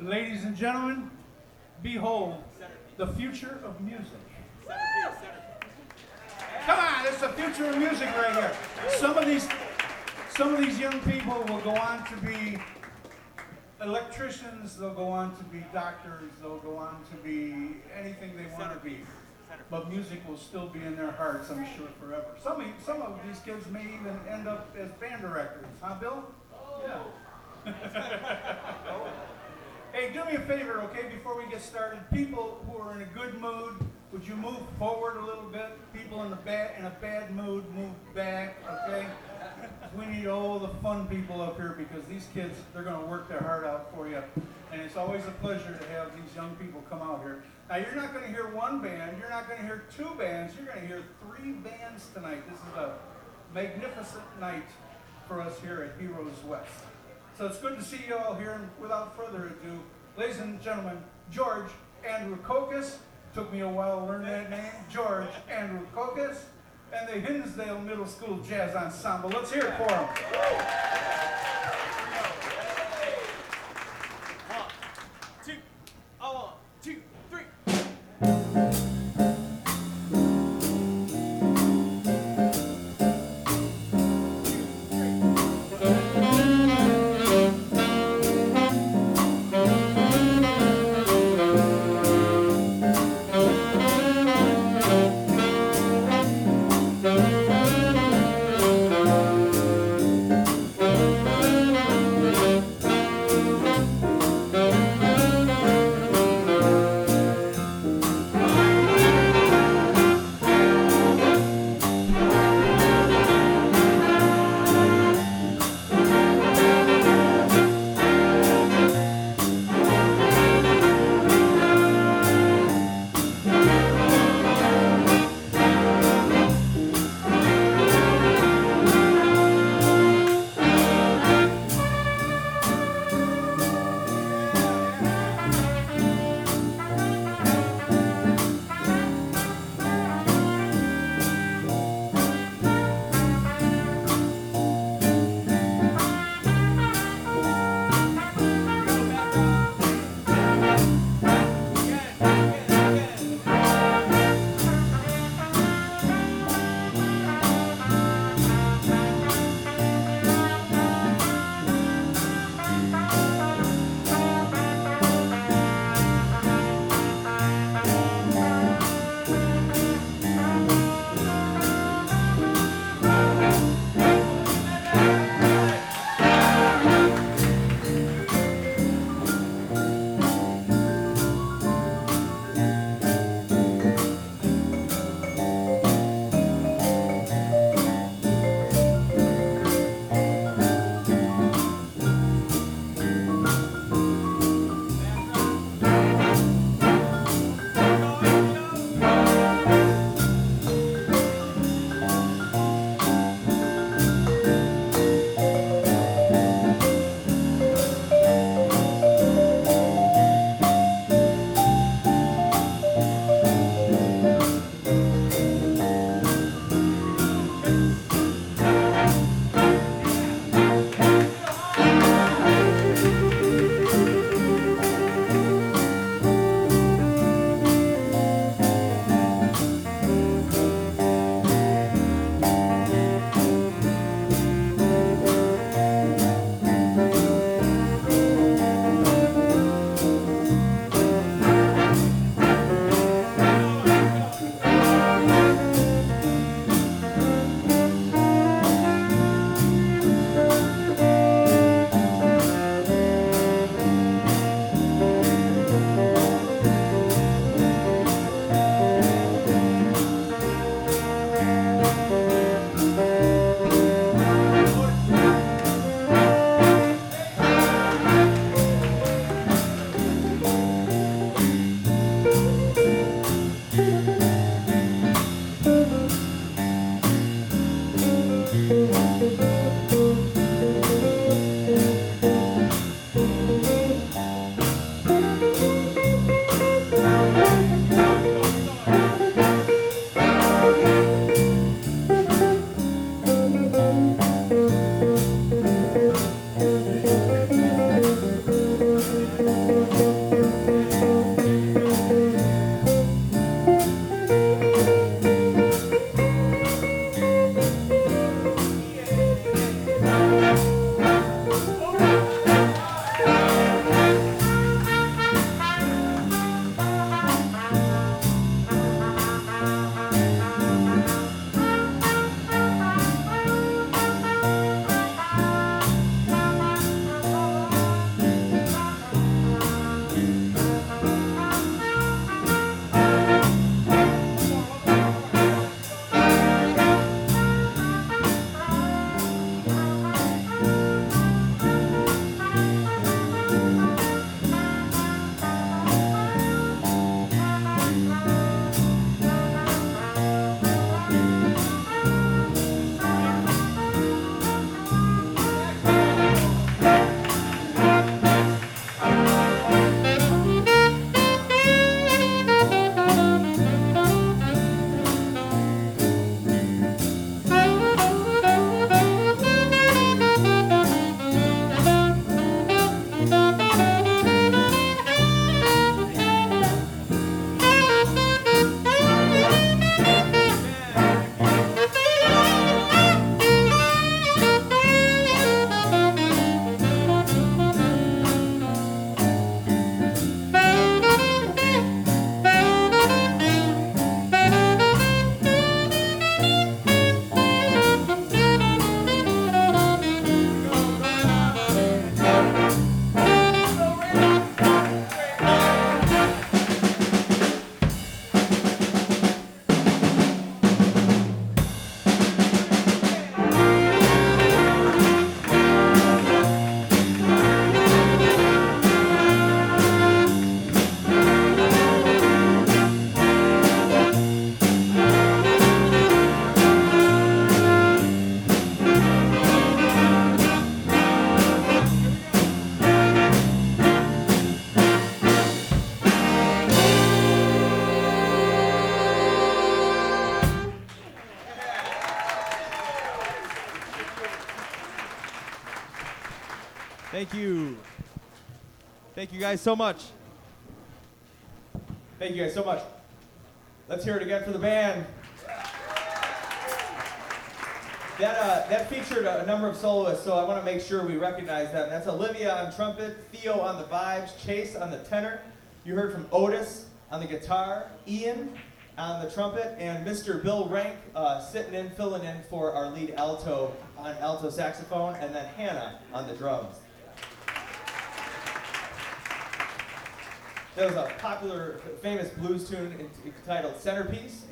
Ladies and gentlemen, behold the future of music. Come on, it's the future of music right here. Some of these young people will go on to be electricians, they'll go on to be doctors, they'll go on to be anything they want to be. But music will still be in their hearts, I'm sure, forever. Some of these kids may even end up as band directors, huh, Bill? Yeah. Hey, do me a favor, okay, before we get started. People who are in a good mood, would you move forward a little bit? People in a bad mood, move back, okay? We need all the fun people up here because these kids, they're going to work their heart out for you. And it's always a pleasure to have these young people come out here. Now, you're not going to hear one band. You're not going to hear two bands. You're going to hear three bands tonight. This is a magnificent night for us here at Heroes West. So it's good to see you all here. And without further ado, ladies and gentlemen, George Andrew Kokas. Took me a while to learn that name. George Andrew Kokas. And the Hinsdale Middle School Jazz Ensemble. Let's hear it for them. One, two, three. Thank you. Thank you guys so much. Thank you guys so much. Let's hear it again for the band. That featured a number of soloists, so I want to make sure we recognize them. That's Olivia on trumpet, Theo on the vibes, Chase on the tenor. You heard from Otis on the guitar, Ian on the trumpet, and Mr. Bill Rank filling in for our lead alto on alto saxophone, and then Hannah on the drums. That was a popular, famous blues tune entitled Centerpiece.